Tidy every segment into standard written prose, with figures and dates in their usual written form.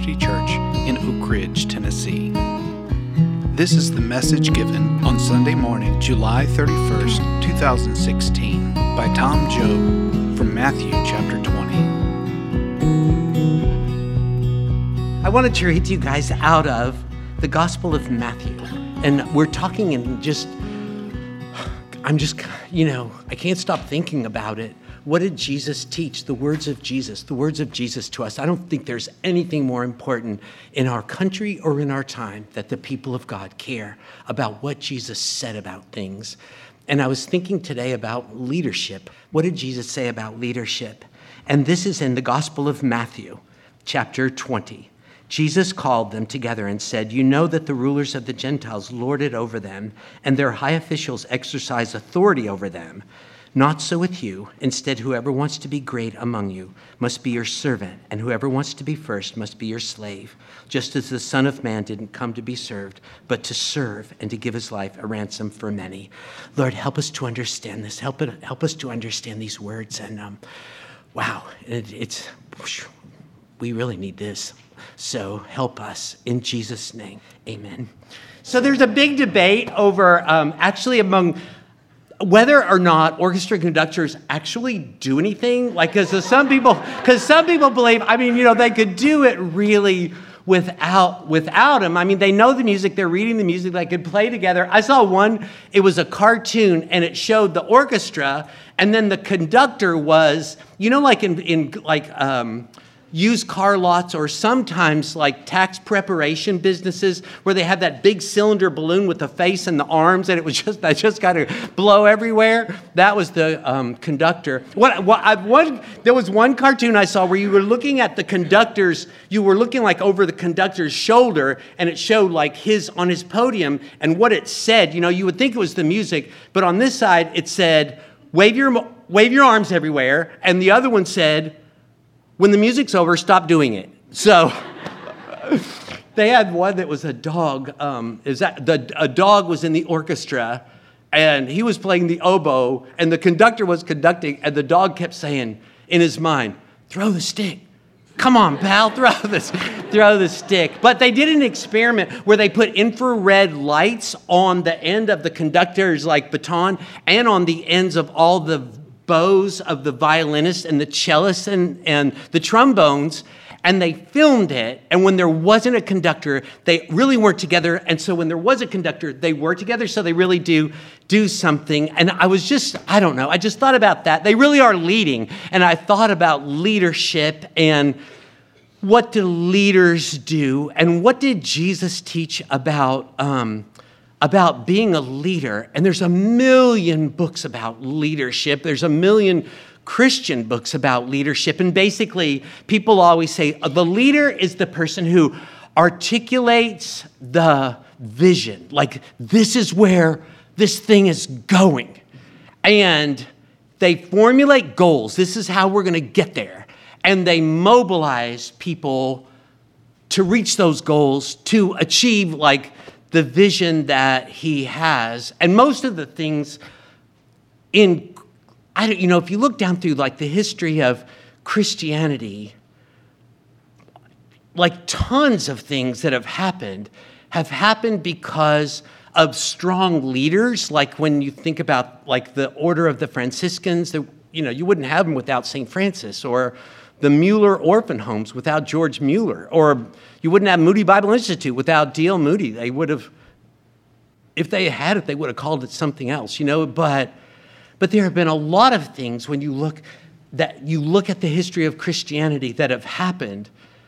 Community Church in Oak Ridge, Tennessee. This is the message given on Sunday morning, July 31st, 2016, by Tom Job from Matthew chapter 20. I wanted to read to you guys out of the Gospel of Matthew. And we're talking in I can't stop thinking about it. What did Jesus teach? The words of Jesus to us. I don't think there's anything more important in our country or in our time that the people of God care about what Jesus said about things. And I was thinking today about leadership. What did Jesus say about leadership? And this is in the Gospel of Matthew, chapter 20. Jesus called them together and said, "You know that the rulers of the Gentiles lord it over them, and their high officials exercise authority over them. Not so with you. Instead, whoever wants to be great among you must be your servant, and whoever wants to be first must be your slave, just as the Son of Man didn't come to be served, but to serve and to give his life a ransom for many." Lord, help us to understand this. Help us to understand these words. And we really need this. So help us in Jesus' name. Amen. So there's a big debate over among whether or not orchestra conductors actually do anything. Because some people believe, they could do it really without them. They know the music, they're reading the music, they could play together. I saw one, it was a cartoon, and it showed the orchestra, and then the conductor was, in used car lots, or sometimes like tax preparation businesses where they have that big cylinder balloon with the face and the arms, and that just got to blow everywhere. That was the conductor. There was one cartoon I saw where you were looking at the conductor's, you were looking like over the conductor's shoulder, and it showed like on his podium, and what it said, you would think it was the music, but on this side it said, wave your arms everywhere, and the other one said, when the music's over, stop doing it. So they had one that was a dog. A dog was in the orchestra, and he was playing the oboe, and the conductor was conducting, and the dog kept saying in his mind, "Throw the stick. Come on, pal, throw the stick." But they did an experiment where they put infrared lights on the end of the conductor's baton and on the ends of all the bows of the violinists and the cellists and the trombones, and they filmed it. And when there wasn't a conductor, they really weren't together. And so when there was a conductor, they were together. So they really do something. And I just thought about that. They really are leading. And I thought about leadership and what do leaders do? And what did Jesus teach about being a leader? And there's a million books about leadership. There's a million Christian books about leadership. And basically, people always say the leader is the person who articulates the vision. Like, this is where this thing is going. And they formulate goals. This is how we're going to get there. And they mobilize people to reach those goals, to achieve the vision that he has. And most of the things if you look down through the history of Christianity, tons of things that have happened because of strong leaders. Like when you think about the Order of the Franciscans, you wouldn't have them without St. Francis, or the Mueller Orphan Homes without George Mueller, or you wouldn't have Moody Bible Institute without D.L. Moody. They would have, if they had it, they would have called it something else, But there have been a lot of things when you look at the history of Christianity that have happened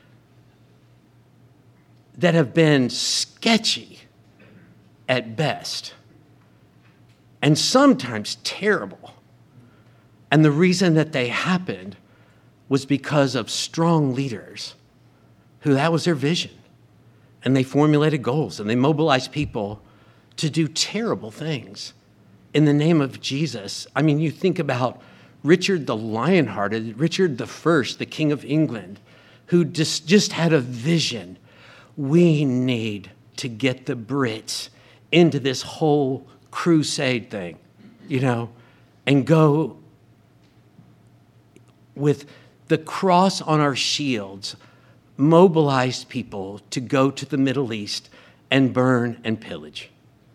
that have been sketchy at best, and sometimes terrible. And the reason that they happened was because of strong leaders who that was their vision. And they formulated goals, and they mobilized people to do terrible things in the name of Jesus. You think about Richard the Lionhearted, Richard the First, the King of England, who just had a vision. We need to get the Brits into this whole crusade thing, and go with the cross on our shields, mobilized people to go to the Middle East and burn and pillage.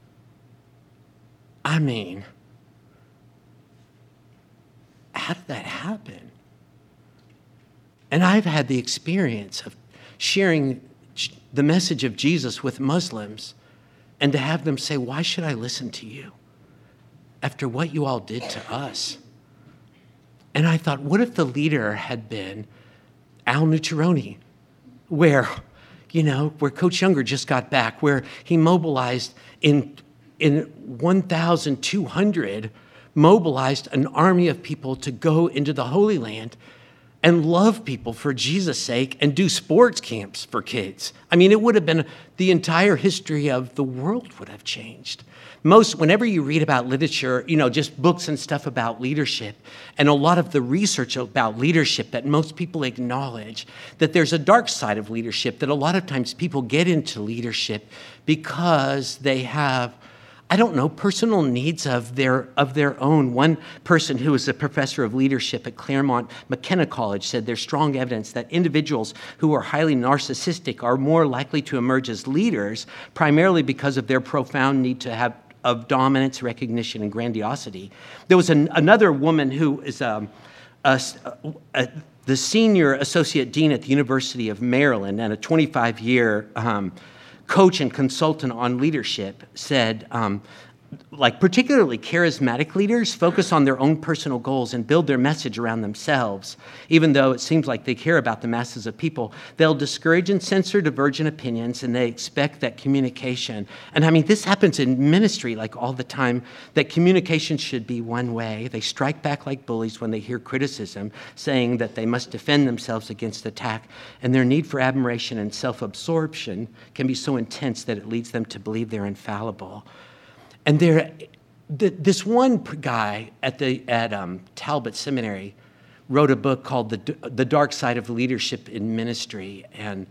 I mean, how did that happen? And I've had the experience of sharing the message of Jesus with Muslims and to have them say, why should I listen to you after what you all did to us? And I thought, what if the leader had been Al Nucciaroni, where Coach Younger just got back, where he mobilized in 1,200, mobilized an army of people to go into the Holy Land and love people for Jesus' sake and do sports camps for kids. I mean, it would have been, the entire history of the world would have changed. Whenever you read about literature, just books and stuff about leadership, and a lot of the research about leadership that most people acknowledge, that there's a dark side of leadership, that a lot of times people get into leadership because they have, personal needs of their own. One person who is a professor of leadership at Claremont McKenna College said there's strong evidence that individuals who are highly narcissistic are more likely to emerge as leaders, primarily because of their profound need to have of dominance, recognition, and grandiosity. There was another woman who is the senior associate dean at the University of Maryland and a 25-year coach and consultant on leadership, said, particularly charismatic leaders focus on their own personal goals and build their message around themselves. Even though it seems like they care about the masses of people, they'll discourage and censor divergent opinions, and they expect that communication, and this happens in ministry all the time, that communication should be one way. They strike back like bullies when they hear criticism, saying that they must defend themselves against attack, and their need for admiration and self-absorption can be so intense that it leads them to believe they're infallible. And this one guy at Talbot Seminary wrote a book called The Dark Side of Leadership in Ministry. And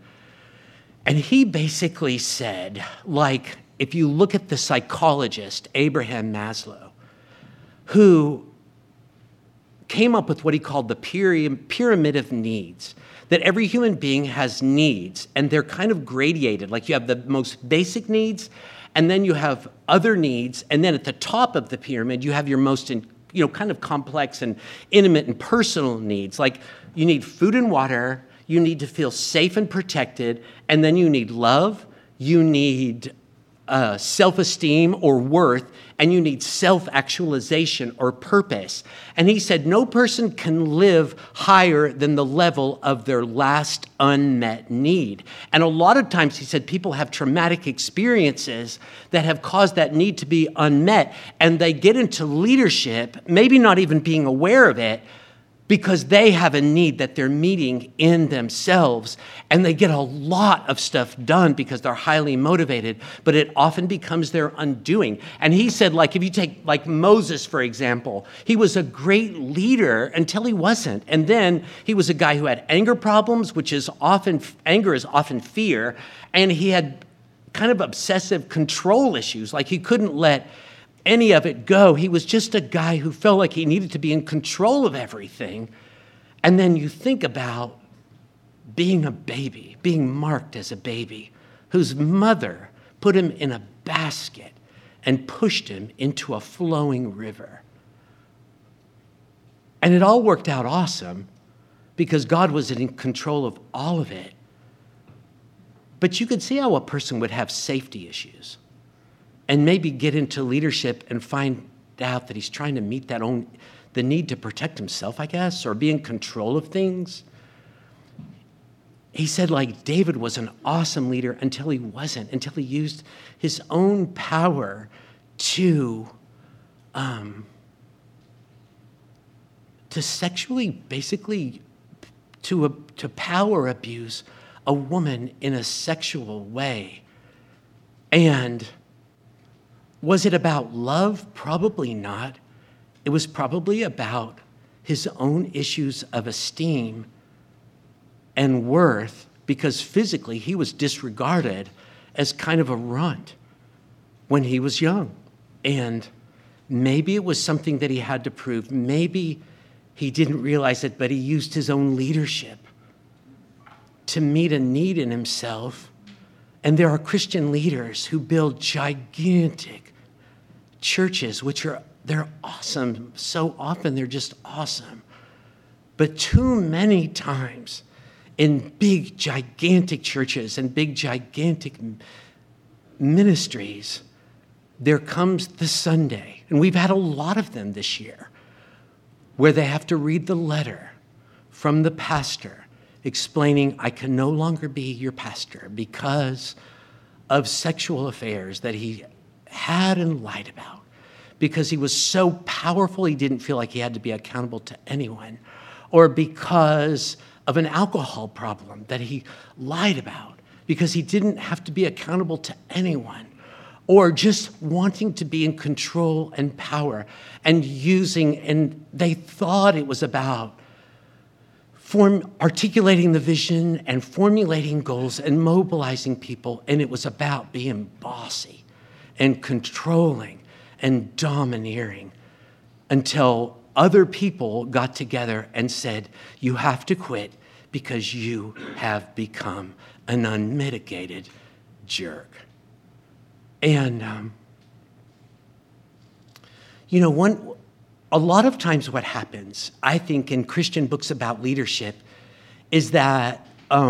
he basically said, if you look at the psychologist, Abraham Maslow, who came up with what he called the pyramid of needs, that every human being has needs, and they're kind of gradated. You have the most basic needs, and then you have other needs, and then at the top of the pyramid, you have your most, kind of complex and intimate and personal needs. You need food and water, you need to feel safe and protected, and then you need love, you need self-esteem or worth, and you need self-actualization or purpose. And he said no person can live higher than the level of their last unmet need. And a lot of times, he said, people have traumatic experiences that have caused that need to be unmet, and they get into leadership, maybe not even being aware of it, because they have a need that they're meeting in themselves, and they get a lot of stuff done because they're highly motivated, but it often becomes their undoing. And he said, if you take Moses, for example, he was a great leader until he wasn't. And then he was a guy who had anger problems, anger is often fear, and he had kind of obsessive control issues. He couldn't let any of it go. He was just a guy who felt like he needed to be in control of everything. And then you think about being a baby, being marked as a baby, whose mother put him in a basket and pushed him into a flowing river. And it all worked out awesome because God was in control of all of it. But you could see how a person would have safety issues and maybe get into leadership and find out that he's trying to meet the need to protect himself, I guess, or be in control of things. He said, David was an awesome leader until he wasn't, until he used his own power to sexually, basically, to power abuse a woman in a sexual way. And was it about love? Probably not. It was probably about his own issues of esteem and worth, because physically he was disregarded as kind of a runt when he was young. And maybe it was something that he had to prove. Maybe he didn't realize it, but he used his own leadership to meet a need in himself. And there are Christian leaders who build gigantic churches, they're awesome. So often they're just awesome. But too many times in big, gigantic churches and big, gigantic ministries, there comes the Sunday, and we've had a lot of them this year, where they have to read the letter from the pastor explaining, I can no longer be your pastor because of sexual affairs that he had and lied about, because he was so powerful he didn't feel like he had to be accountable to anyone, or because of an alcohol problem that he lied about because he didn't have to be accountable to anyone, or just wanting to be in control and power and they thought it was about articulating the vision and formulating goals and mobilizing people, and it was about being bossy and controlling and domineering, until other people got together and said, you have to quit because you have become an unmitigated jerk. And, a lot of times what happens, I think, in Christian books about leadership is that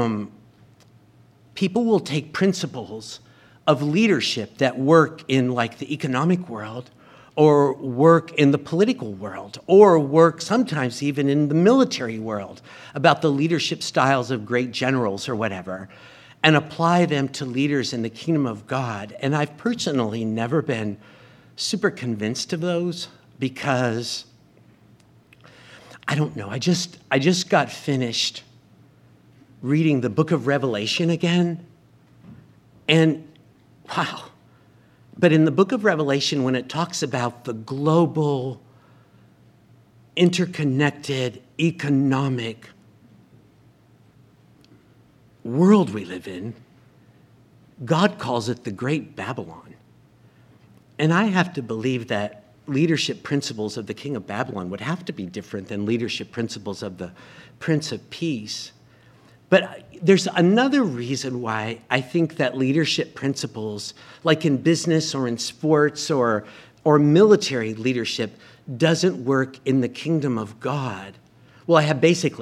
people will take principles of leadership that work in like the economic world, or work in the political world, or work sometimes even in the military world, about the leadership styles of great generals or whatever, and apply them to leaders in the kingdom of God. And I've personally never been super convinced of those, because I don't know, I just got finished reading the book of Revelation again, and wow. But in the book of Revelation, when it talks about the global, interconnected, economic world we live in, God calls it the Great Babylon. And I have to believe that leadership principles of the king of Babylon would have to be different than leadership principles of the Prince of Peace. But there's another reason why I think that leadership principles, like in business or in sports or military leadership, doesn't work in the kingdom of God. Well, I have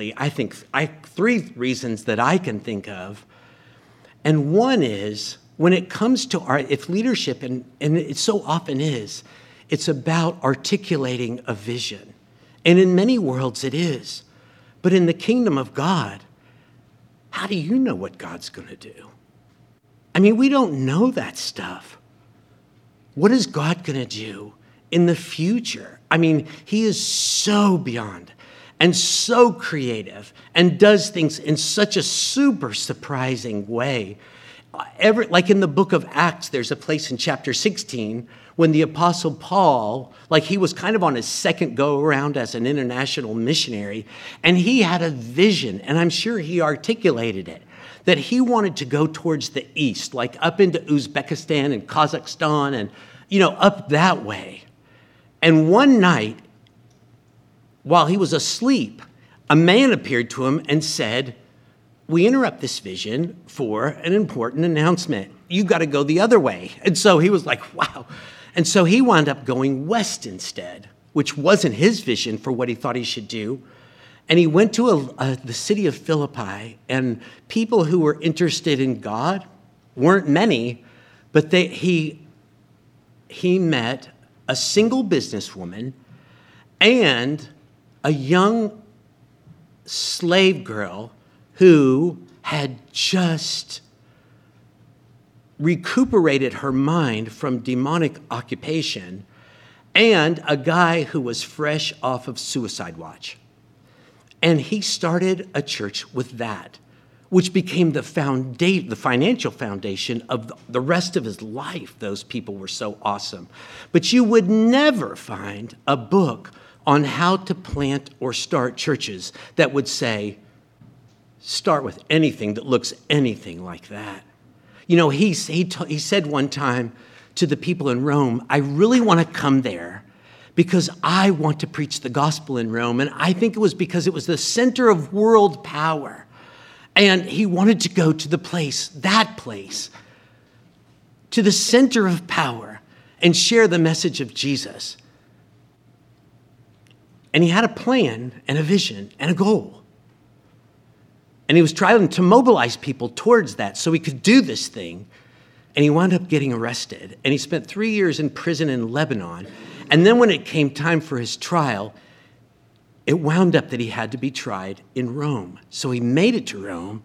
three reasons that I can think of. And one is, when it comes to if leadership, and it so often is, it's about articulating a vision. And in many worlds it is. But in the kingdom of God, how do you know what God's going to do? I mean, we don't know that stuff. What is God going to do in the future? I mean, he is so beyond and so creative and does things in such a super surprising way. Like in the book of Acts, there's a place in chapter 16 when the Apostle Paul, like he was kind of on his second go-around as an international missionary, and he had a vision, and I'm sure he articulated it, that he wanted to go towards the east, like up into Uzbekistan and Kazakhstan and, up that way. And one night, while he was asleep, a man appeared to him and said, we interrupt this vision for an important announcement. You got to go the other way. And so he was like, wow. And so he wound up going west instead, which wasn't his vision for what he thought he should do. And he went to the city of Philippi, and people who were interested in God weren't many, but he met a single businesswoman and a young slave girl who had just recuperated her mind from demonic occupation, and a guy who was fresh off of suicide watch. And he started a church with that, which became the financial foundation of the rest of his life. Those people were so awesome. But you would never find a book on how to plant or start churches that would say, start with anything that looks anything like that. He said one time to the people in Rome, I really want to come there because I want to preach the gospel in Rome. And I think it was because it was the center of world power. And he wanted to go to the place, that place, to the center of power and share the message of Jesus. And he had a plan and a vision and a goal. And he was trying to mobilize people towards that so he could do this thing. And he wound up getting arrested. And he spent 3 years in prison in Lebanon. And then when it came time for his trial, it wound up that he had to be tried in Rome. So he made it to Rome,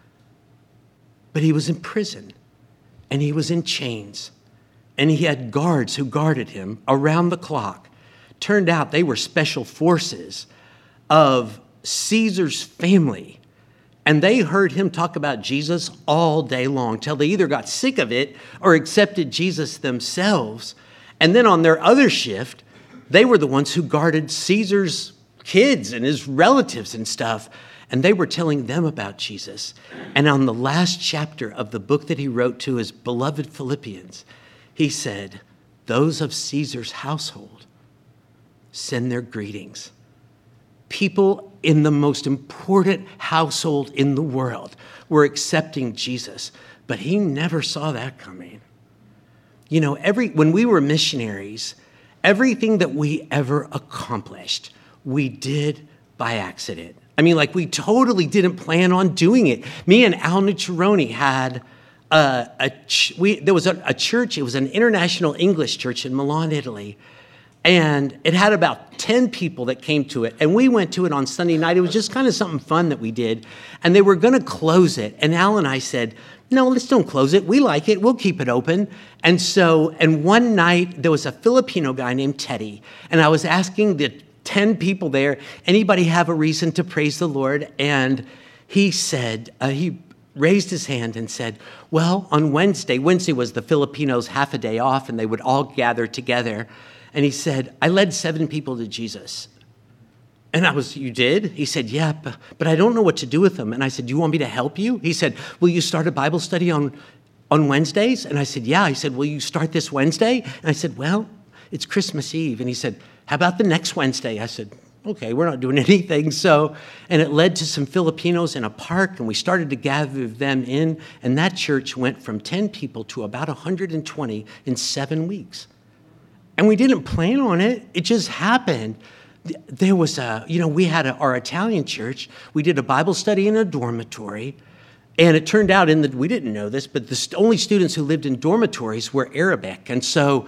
but he was in prison. And he was in chains. And he had guards who guarded him around the clock. Turned out they were special forces of Caesar's family. And they heard him talk about Jesus all day long till they either got sick of it or accepted Jesus themselves. And then on their other shift, they were the ones who guarded Caesar's kids and his relatives and stuff. And they were telling them about Jesus. And on the last chapter of the book that he wrote to his beloved Philippians, he said, "Those of Caesar's household send their greetings." People in the most important household in the world were accepting Jesus, but he never saw that coming. You know, when we were missionaries, everything that we ever accomplished, we did by accident. I mean, like, we totally didn't plan on doing it. Me and Al Nucciaroni had there was a church. It was an international English church in Milan, Italy. And it had about 10 people that came to it. And we went to it on Sunday night. It was just kind of something fun that we did. And they were going to close it. And Al and I said, "No, let's don't close it. We like it. We'll keep it open." And one night, there was a Filipino guy named Teddy. And I was asking the 10 people there, "Anybody have a reason to praise the Lord?" And he said, he raised his hand and said, "Well, on Wednesday was the Filipinos' half a day off, and they would all gather together. And he said, I led 7 people to Jesus." And "You did?" He said, "Yeah, but I don't know what to do with them." And I said, "Do you want me to help you?" He said, "Will you start a Bible study on Wednesdays?" And I said, "Yeah." He said, "Will you start this Wednesday?" And I said, "Well, it's Christmas Eve." And he said, "How about the next Wednesday?" I said, "Okay, we're not doing anything." And it led to some Filipinos in a park, and we started to gather them in. And that church went from 10 people to about 120 in 7 weeks. And we didn't plan on it. It just happened. There was we had our Italian church. We did a Bible study in a dormitory. And it turned out we didn't know this, but the only students who lived in dormitories were Arabic. And so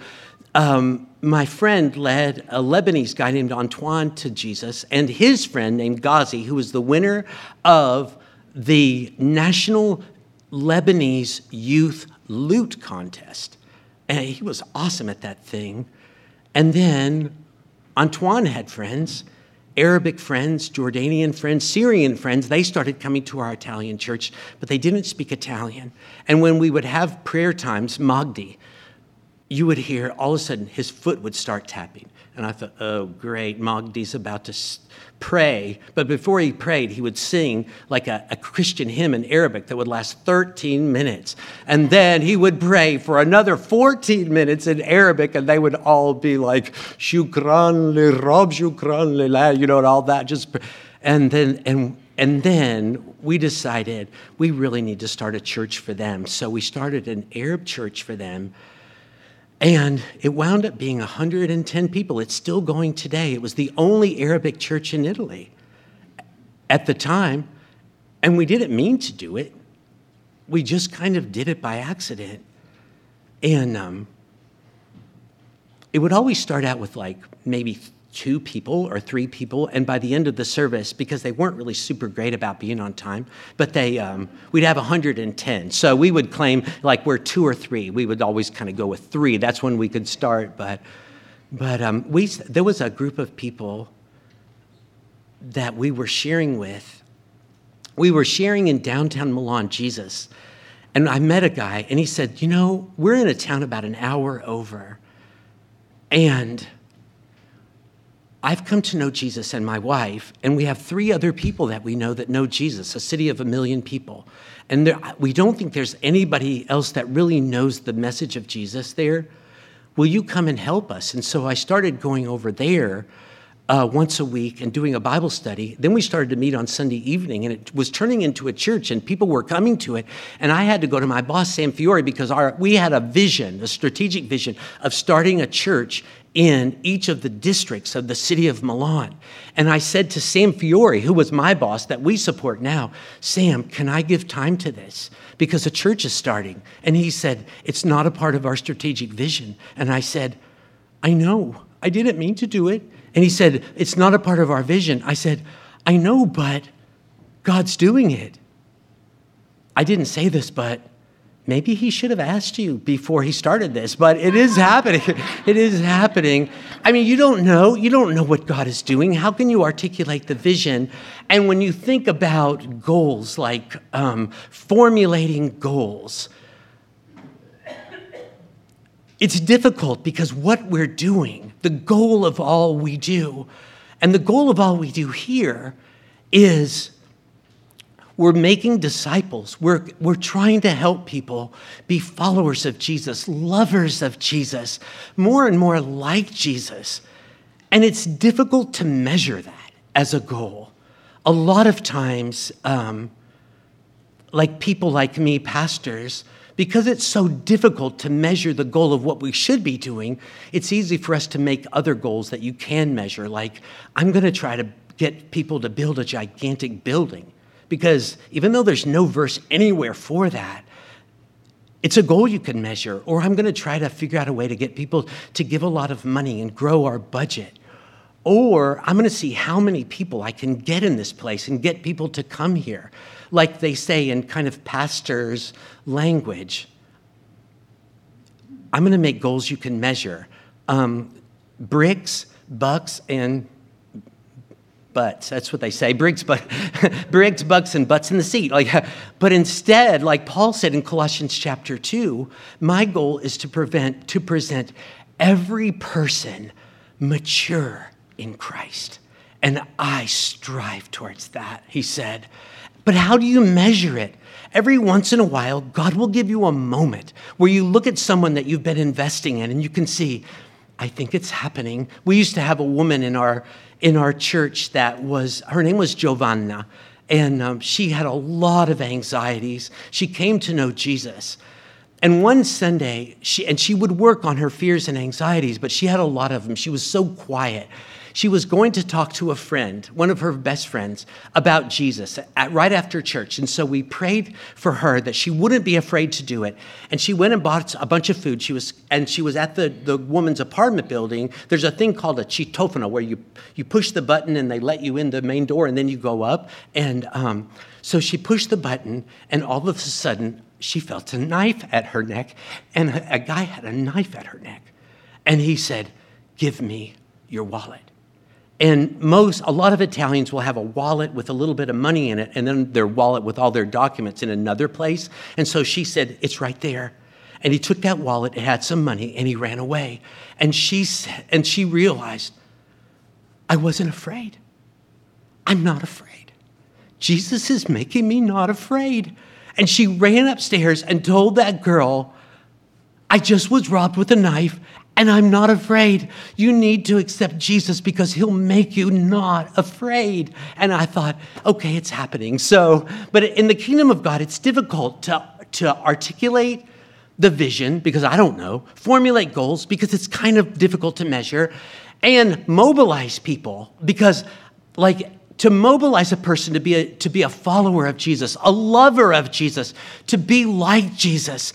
my friend led a Lebanese guy named Antoine to Jesus, and his friend named Ghazi, who was the winner of the National Lebanese Youth Lute Contest. And he was awesome at that thing. And then Antoine had friends, Arabic friends, Jordanian friends, Syrian friends. They started coming to our Italian church, but they didn't speak Italian. And when we would have prayer times, Magdi, you would hear all of a sudden his foot would start tapping. And I thought, oh, great, Magdi's about to pray. But before he prayed, he would sing like a Christian hymn in Arabic that would last 13 minutes. And then he would pray for another 14 minutes in Arabic, and they would all be like, "Shukran li Rab, shukran li la," and all that. And then we decided we really need to start a church for them. So we started an Arab church for them. And it wound up being 110 people. It's still going today. It was the only Arabic church in Italy at the time. And we didn't mean to do it. We just kind of did it by accident. And it would always start out with like maybe 2 people or 3 people, and by the end of the service, because they weren't really super great about being on time, but we'd have 110. So we would claim like we're 2 or 3. We would always kind of go with 3. That's when we could start. But there was a group of people that we were sharing with. We were sharing in downtown Milan, Jesus, and I met a guy, and he said, we're in a town about an hour over, and I've come to know Jesus and my wife, and we have 3 other people that we know that know Jesus, a city of 1 million people. And we don't think there's anybody else that really knows the message of Jesus there. Will you come and help us? And so I started going over there once a week and doing a Bible study. Then we started to meet on Sunday evening, and it was turning into a church, and people were coming to it. And I had to go to my boss, Sam Fiore, because we had a vision, a strategic vision of starting a church in each of the districts of the city of Milan. And I said to Sam Fiore, who was my boss that we support now, Sam, can I give time to this? Because a church is starting. And he said, it's not a part of our strategic vision. And I said, I know, I didn't mean to do it. And he said, it's not a part of our vision. I said, I know, but God's doing it. I didn't say this, but maybe he should have asked you before he started this, but it is happening. It is happening. I mean, you don't know what God is doing. How can you articulate the vision? And when you think about goals, like formulating goals, it's difficult because what we're doing, the goal of all we do, and the goal of all we do here is we're making disciples. We're trying to help people be followers of Jesus, lovers of Jesus, more and more like Jesus. And it's difficult to measure that as a goal. A lot of times, like people like me, pastors, because it's so difficult to measure the goal of what we should be doing, it's easy for us to make other goals that you can measure. Like, I'm going to try to get people to build a gigantic building. Because even though there's no verse anywhere for that, it's a goal you can measure. Or I'm going to try to figure out a way to get people to give a lot of money and grow our budget. Or I'm going to see how many people I can get in this place and get people to come here. Like they say in kind of pastor's language, I'm going to make goals you can measure. Bricks, bucks, and butts. That's what they say. Bricks, bucks, and butts in the seat. But instead, like Paul said in Colossians chapter 2, my goal is to present every person mature in Christ. And I strive towards that, he said. But how do you measure it? Every once in a while, God will give you a moment where you look at someone that you've been investing in and you can see, I think it's happening. We used to have a woman in our church her name was Giovanna, and she had a lot of anxieties. She came to know Jesus. And one Sunday, she would work on her fears and anxieties, but she had a lot of them. She was so quiet. She was going to talk to a friend, one of her best friends, about Jesus right after church. And so we prayed for her that she wouldn't be afraid to do it. And she went and bought a bunch of food. She was at the woman's apartment building. There's a thing called a citofono where you push the button and they let you in the main door and then you go up. And so she pushed the button and all of a sudden she felt a knife at her neck. And a guy had a knife at her neck. And he said, "Give me your wallet." And a lot of Italians will have a wallet with a little bit of money in it, and then their wallet with all their documents in another place. And so she said, "It's right there." And he took that wallet, it had some money, and he ran away. And she realized, I wasn't afraid. I'm not afraid. Jesus is making me not afraid. And she ran upstairs and told that girl, I just was robbed with a knife, and I'm not afraid. You need to accept Jesus because he'll make you not afraid. And I thought, okay, it's happening. But in the kingdom of God, it's difficult to articulate the vision because I don't know, formulate goals because it's kind of difficult to measure, and mobilize people because to mobilize a person to be a follower of Jesus, a lover of Jesus, to be like Jesus,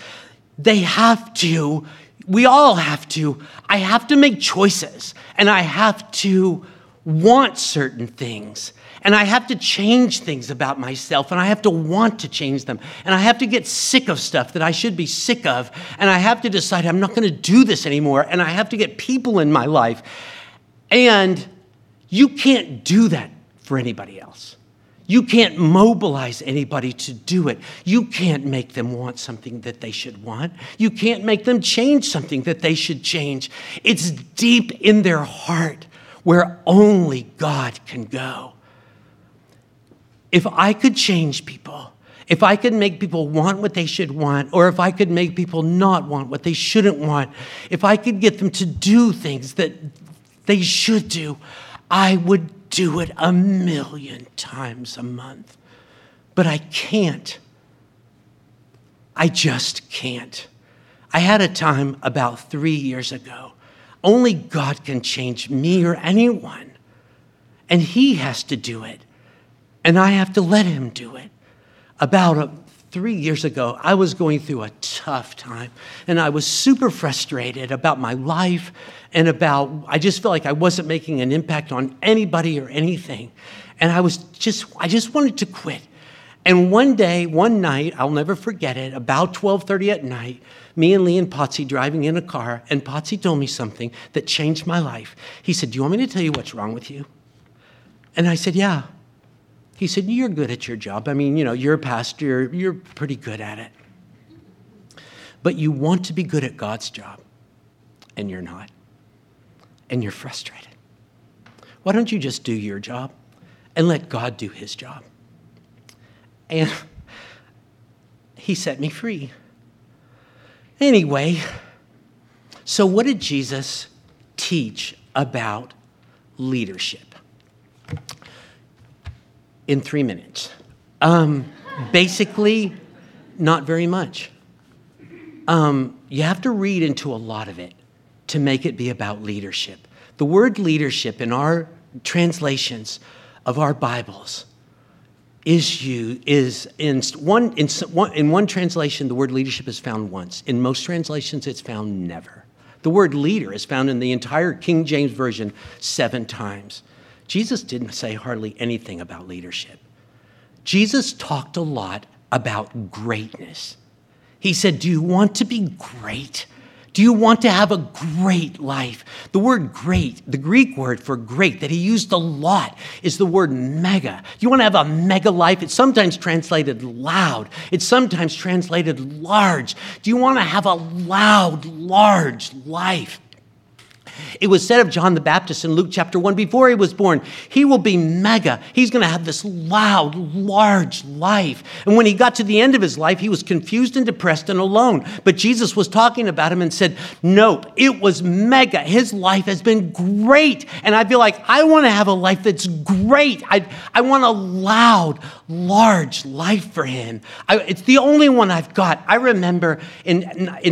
we all have to. I have to make choices, and I have to want certain things, and I have to change things about myself, and I have to want to change them, and I have to get sick of stuff that I should be sick of, and I have to decide I'm not going to do this anymore, and I have to get people in my life. And you can't do that for anybody else. You can't mobilize anybody to do it. You can't make them want something that they should want. You can't make them change something that they should change. It's deep in their heart where only God can go. If I could change people, if I could make people want what they should want, or if I could make people not want what they shouldn't want, if I could get them to do things that they should do, I would do it 1,000,000 times a month, but I can't. I just can't. I had a time about 3 years ago. Only God can change me or anyone. And he has to do it. And I have to let him do it. About 3 years ago, I was going through a tough time. And I was super frustrated about my life and I just felt like I wasn't making an impact on anybody or anything. And I just wanted to quit. And one night, I'll never forget it, about 12:30 at night, me and Lee and Potsy driving in a car, and Potsy told me something that changed my life. He said, "Do you want me to tell you what's wrong with you?" And I said, "Yeah." He said, "You're good at your job. I mean, you're a pastor, you're pretty good at it. But you want to be good at God's job, and you're not. And you're frustrated. Why don't you just do your job and let God do his job?" And he set me free. Anyway, so what did Jesus teach about leadership? In 3 minutes. Basically, not very much. You have to read into a lot of it to make it be about leadership. The word leadership in our translations of our Bibles is in one translation, the word leadership is found once. In most translations, it's found never. The word leader is found in the entire King James Version 7 times. Jesus didn't say hardly anything about leadership. Jesus talked a lot about greatness. He said, "Do you want to be great? Do you want to have a great life?" The word great, the Greek word for great that he used a lot is the word mega. Do you want to have a mega life? It's sometimes translated loud. It's sometimes translated large. Do you want to have a loud, large life? It was said of John the Baptist in Luke chapter 1, before he was born, he will be mega. He's going to have this loud, large life. And when he got to the end of his life, he was confused and depressed and alone. But Jesus was talking about him and said, "No, it was mega. His life has been great." And I feel like I want to have a life that's great. I want a loud, large life for him. It's the only one I've got. I remember in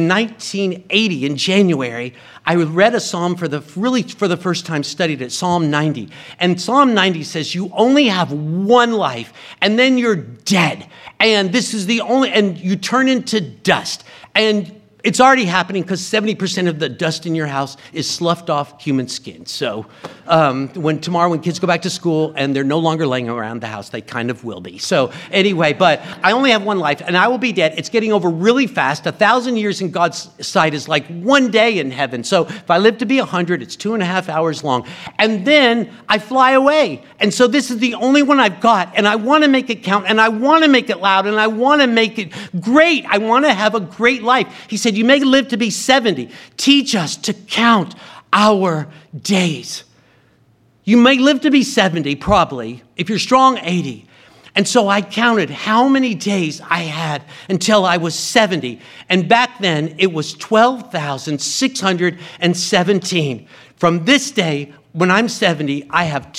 1980, in January, I read a psalm for the first time, studied it, Psalm 90. And Psalm 90 says you only have one life and then you're dead. And this is and you turn into dust. And it's already happening because 70% of the dust in your house is sloughed off human skin. So when kids go back to school and they're no longer laying around the house, they kind of will be. So anyway, but I only have one life and I will be dead. It's getting over really fast. 1,000 years in God's sight is like one day in heaven. So if I live to be 100, it's 2.5 hours long. And then I fly away. And so this is the only one I've got. And I want to make it count. And I want to make it loud. And I want to make it great. I want to have a great life. He said, "You may live to be 70. Teach us to count our days." You may live to be 70, probably. If you're strong, 80. And so I counted how many days I had until I was 70. And back then, it was 12,617. From this day, when I'm 70, I have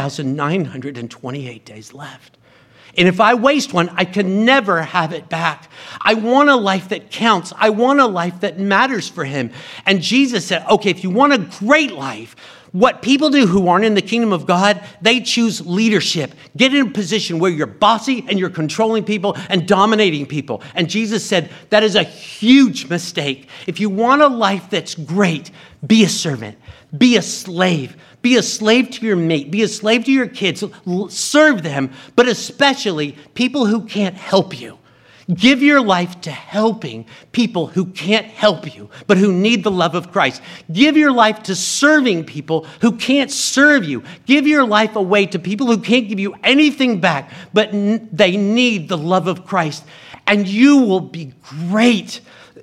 2,928 days left. And if I waste one, I can never have it back. I want a life that counts. I want a life that matters for him. And Jesus said, okay, if you want a great life, what people do who aren't in the kingdom of God, they choose leadership. Get in a position where you're bossy and you're controlling people and dominating people. And Jesus said, that is a huge mistake. If you want a life that's great, be a servant, be a slave. Be a slave to your mate. Be a slave to your kids. Serve them, but especially people who can't help you. Give your life to helping people who can't help you, but who need the love of Christ. Give your life to serving people who can't serve you. Give your life away to people who can't give you anything back, but they need the love of Christ. And you will be great.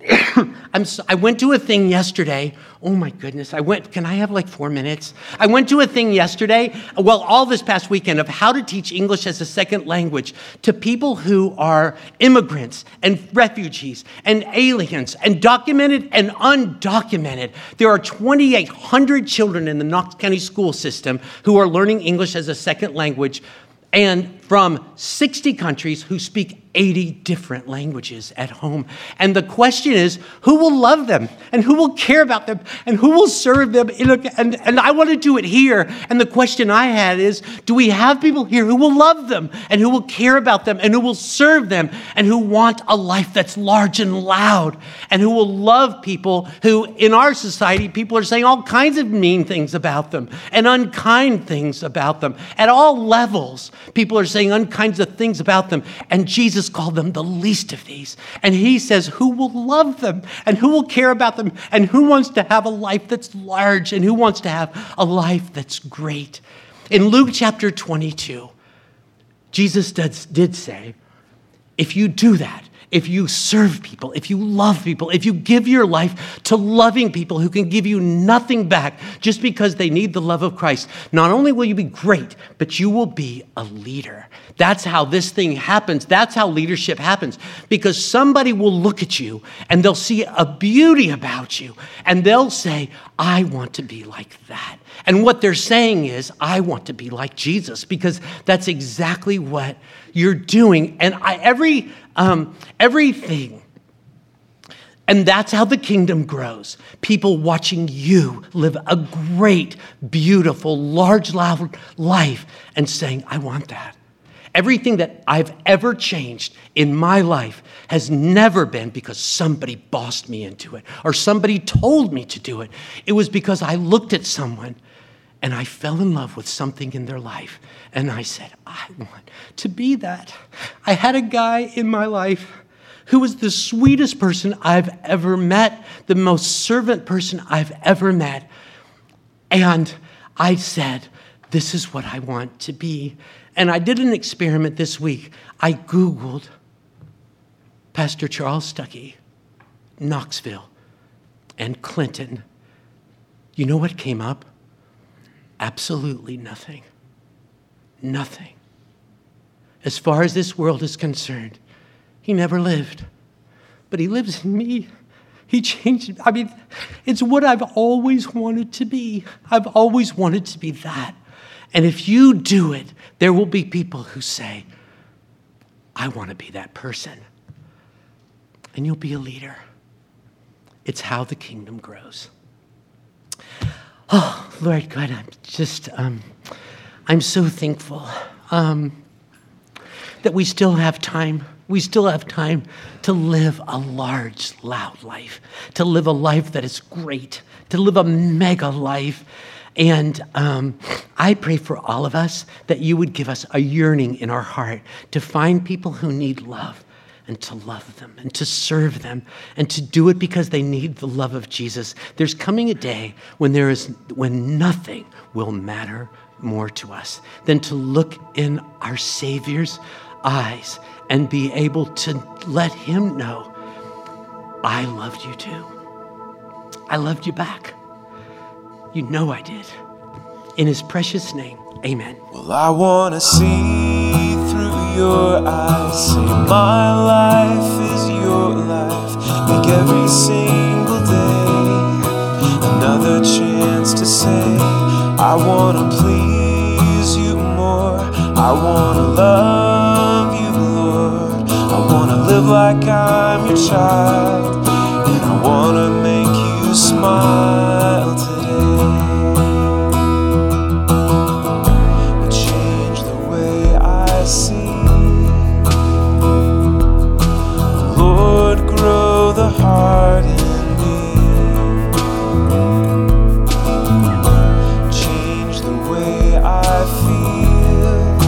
I went to a thing yesterday. Oh my goodness. Can I have like 4 minutes? I went to a thing yesterday, all this past weekend, of how to teach English as a second language to people who are immigrants and refugees and aliens and documented and undocumented. There are 2,800 children in the Knox County school system who are learning English as a second language, and from 60 countries who speak 80 different languages at home. And the question is, who will love them? And who will care about them? And who will serve them? And I want to do it here. And the question I had is, do we have people here who will love them? And who will care about them? And who will serve them? And who want a life that's large and loud? And who will love people who, in our society, people are saying all kinds of mean things about them and unkind things about them. At all levels, people are saying unkind of things about them. And Jesus called them the least of these. And he says, who will love them? And who will care about them? And who wants to have a life that's large? And who wants to have a life that's great? In Luke chapter 22, Jesus did say, if you do that, if you serve people, if you love people, if you give your life to loving people who can give you nothing back just because they need the love of Christ, not only will you be great, but you will be a leader. That's how this thing happens. That's how leadership happens. Because somebody will look at you and they'll see a beauty about you and they'll say, I want to be like that. And what they're saying is, I want to be like Jesus, because that's exactly what you're doing. And everything. And that's how the kingdom grows. People watching you live a great, beautiful, large, loud life and saying, I want that. Everything that I've ever changed in my life has never been because somebody bossed me into it or somebody told me to do it. It was because I looked at someone and I fell in love with something in their life. And I said, I want to be that. I had a guy in my life who was the sweetest person I've ever met, the most servant person I've ever met. And I said, this is what I want to be. And I did an experiment this week. I Googled Pastor Charles Stuckey, Knoxville, and Clinton. You know what came up? Absolutely nothing. Nothing. As far as this world is concerned, he never lived. But he lives in me. He changed. It's what I've always wanted to be. I've always wanted to be that. And if you do it, there will be people who say, I want to be that person. And you'll be a leader. It's how the kingdom grows. Oh, Lord God, I'm so thankful that we still have time. We still have time to live a large, loud life, to live a life that is great, to live a mega life. And I pray for all of us that you would give us a yearning in our heart to find people who need love and to love them and to serve them and to do it because they need the love of Jesus. There's coming a day when nothing will matter more to us than to look in our Savior's eyes and be able to let him know, I loved you too. I loved you back. You know I did. In his precious name, amen. Well, I want to see through your eyes. Say my life is your life. Make every single day another chance to say, I want to please you more. I want to love you, Lord. I want to live like I'm your child. And I want to make you smile today. Change the way I see. Lord, grow the heart in me. Change the way I feel.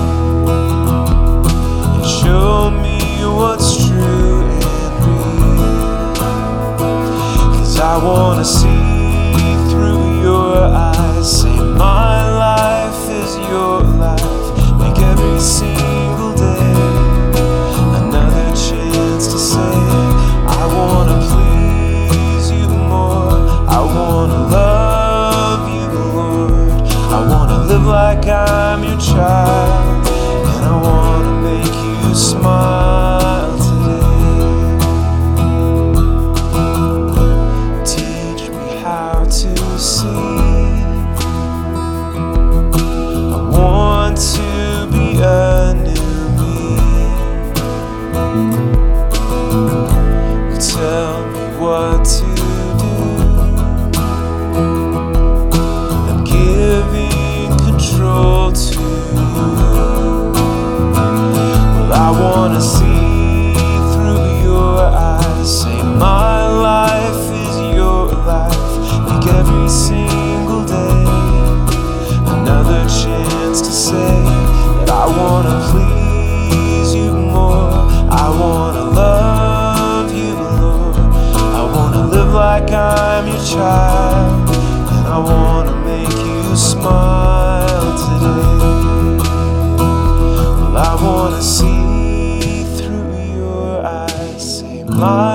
And show me what's true and real. 'Cause I want to see through your eyes. Say my life is your life. Make every single day another chance to say, I want to please I'm your child, and I wanna make you smile today. Teach me how to see. I want to be a new me. You tell me what to do. I'm giving control to you. Well, I wanna see through your eyes. Say my life is your life. Make every single day another chance to say that I wanna please you more. I wanna love you, Lord. I wanna live like I'm your child, and I wanna make you smile today. Well, I wanna see through your eyes. Say my